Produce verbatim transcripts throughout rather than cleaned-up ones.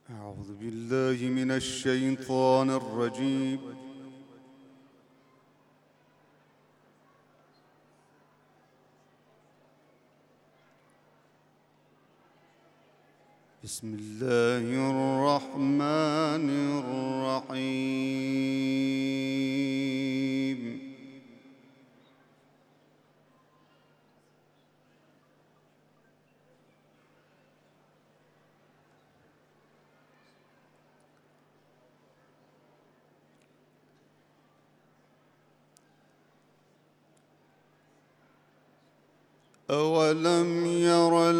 أعوذ بالله من الشيطان الرجيم. بسم الله الرحمن الرحيم. أولم ير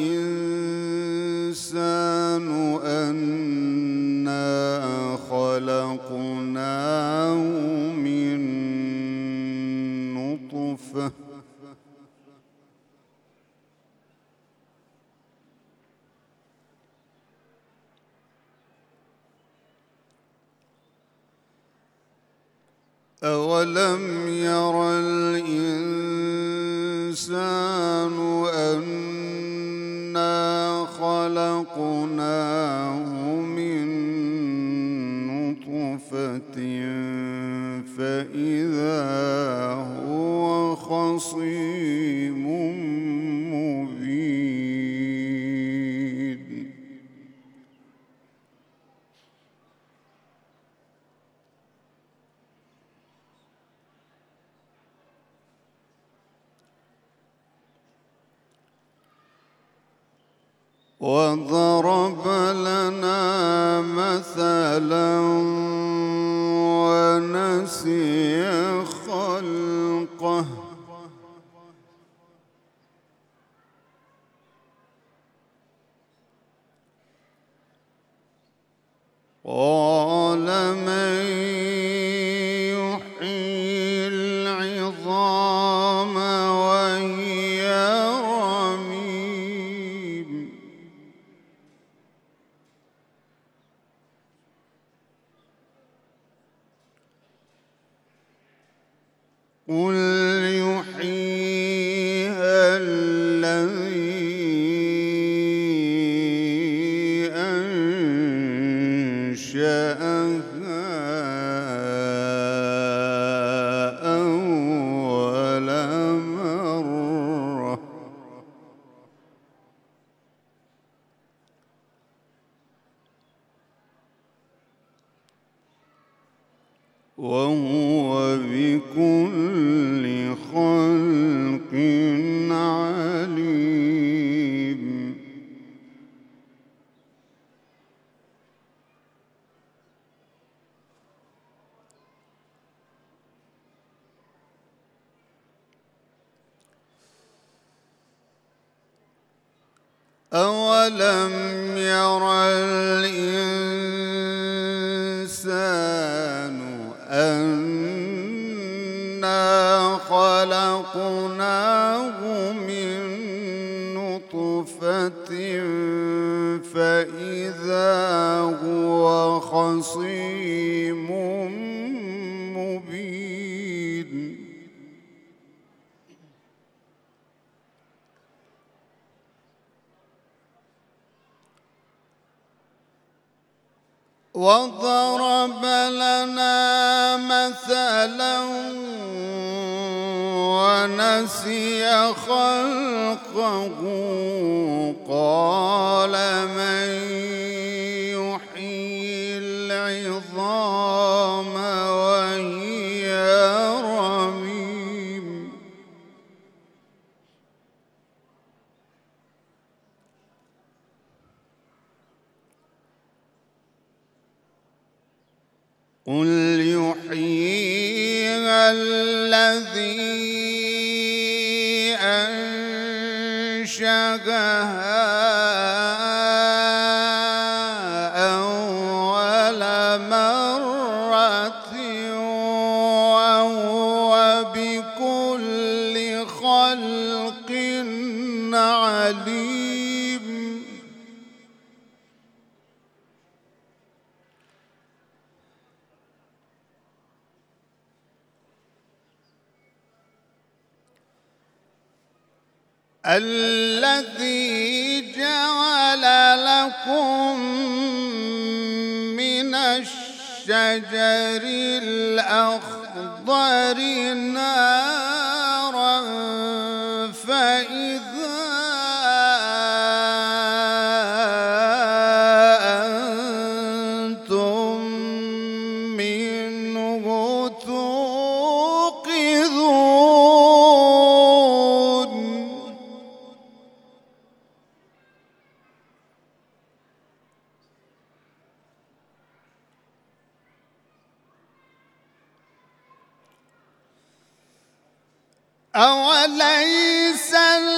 الإنسان أنا خلقناه من نطفة أولم ير الإنسان أنا خلقناه من نطفة فإذا هو خصيم مبين. وضرب لنا مثلا ونسي خلقه قال من يحيي العظام وهي رميم قل يحييها الذي أنشأها أول مرة وهو بكل خلق عليم. أولم ير الإنسان أنا خلقناه من نطفة فإذا هو خصيم مبين. وضرب لنا مثلا ونسي خلقه قال من يحيي العظام وهي رميم قل يحييها الذي أنشأها أول مرة وهو بكل خلق عليم. الذي جعل لكم الشجر الأخضر نارا فإذا أنتم منه توقدون. أوليس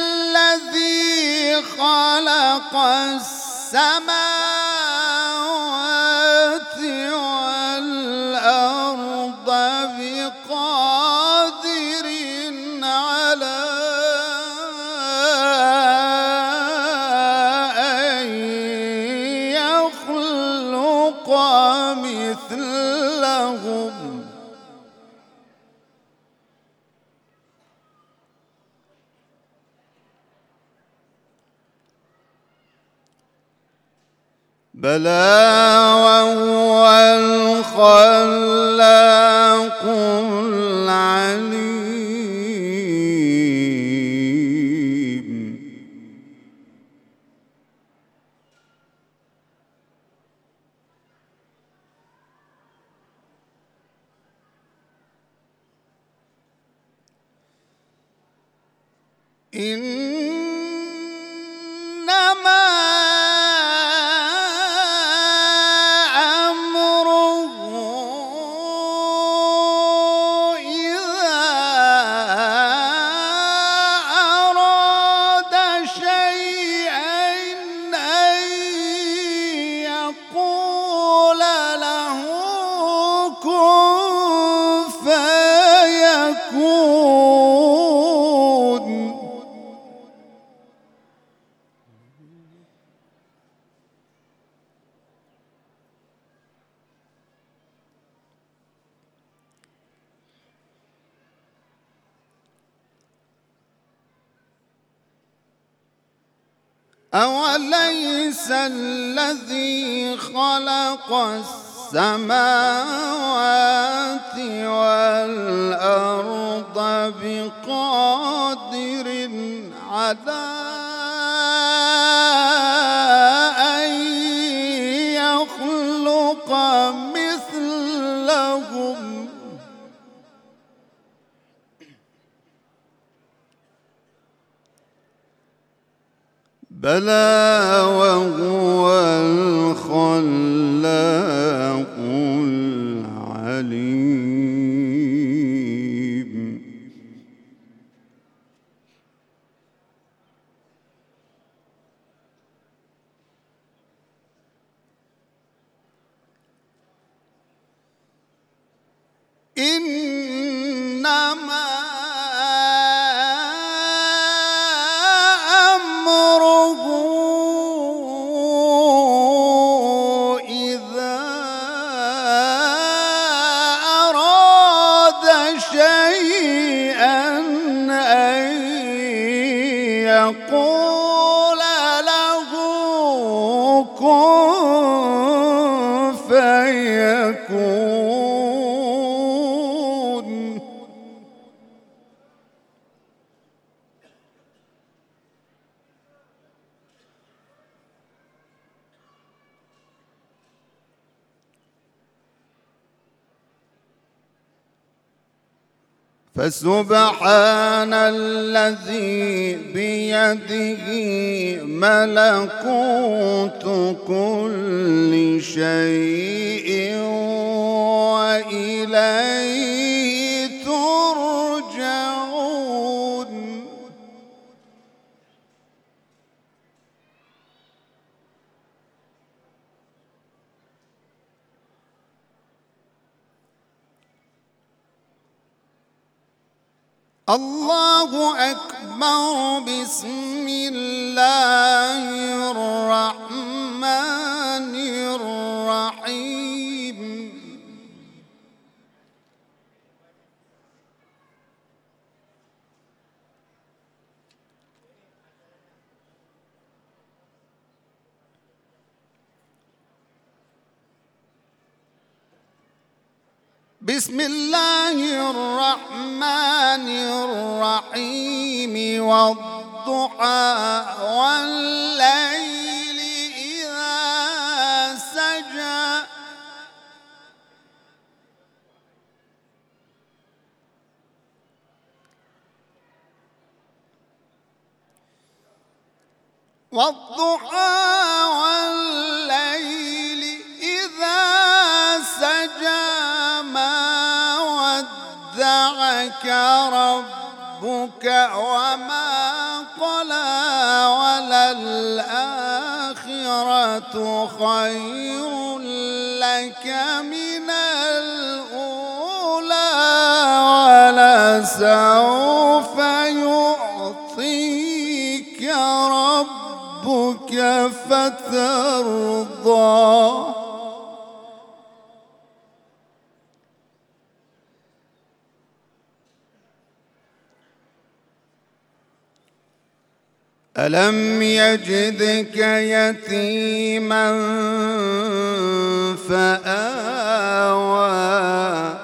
الذي خلق السماوات والأرض بقادر على أن يخلق مثلهم؟ بلى وهو الخلاق العليم. إنما أوليس الذي خلق السماوات والأرض بقادر على أن يخلق مثلهم؟ بلى وهو الخلاق العليم. إنما يقول له كن فيكون. فسبحان الذي بيده ملكوت كل شيء وإليه ترجعون. الله أكبر. بسم الله الرحمن الرحيم. بسم الله الرحمن الرحيم والضحى والليل إذا سجى والضحى والليل إذا سجى ما ودعك ربك وما قلى وللآخرة خير لك من الأولى ولسوف يعطيك ربك فترضى ألم يجدك يتيما فآوى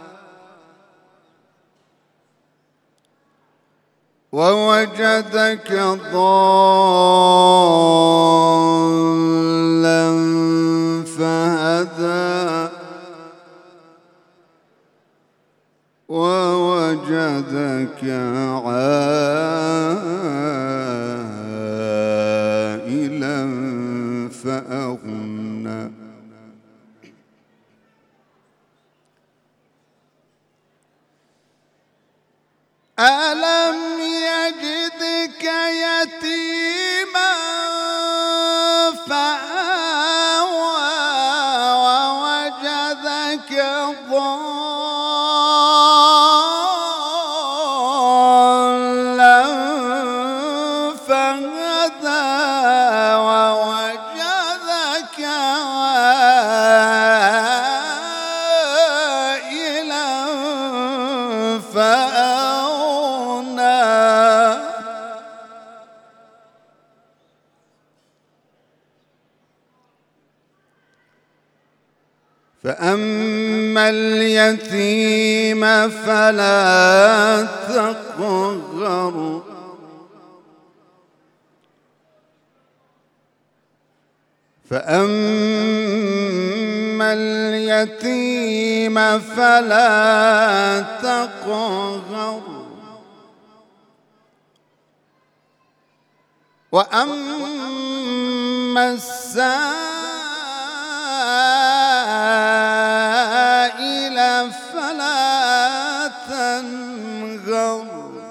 ووجدك ضالا فهدى ووجدك عائلا فأغنى ألم يجدك يتيما فآوى ووجدك ضالا فهدى ووجدك عائلا فأغنى فأما اليتيم فلا تقهر فأما اليتيم فلا تقهر وأما السائل فلا تنهر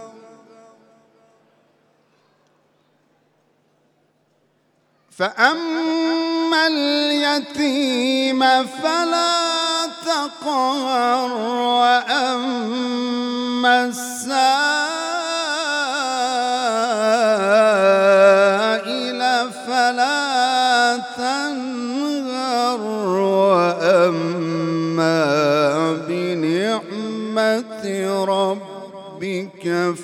فأما اليتيم فلا تقهر وأما السائل فلا تنهر وأما بنعمة ربك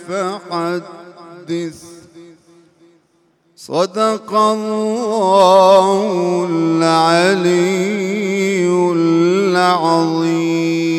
فحدث صدق الله العلي العظيم.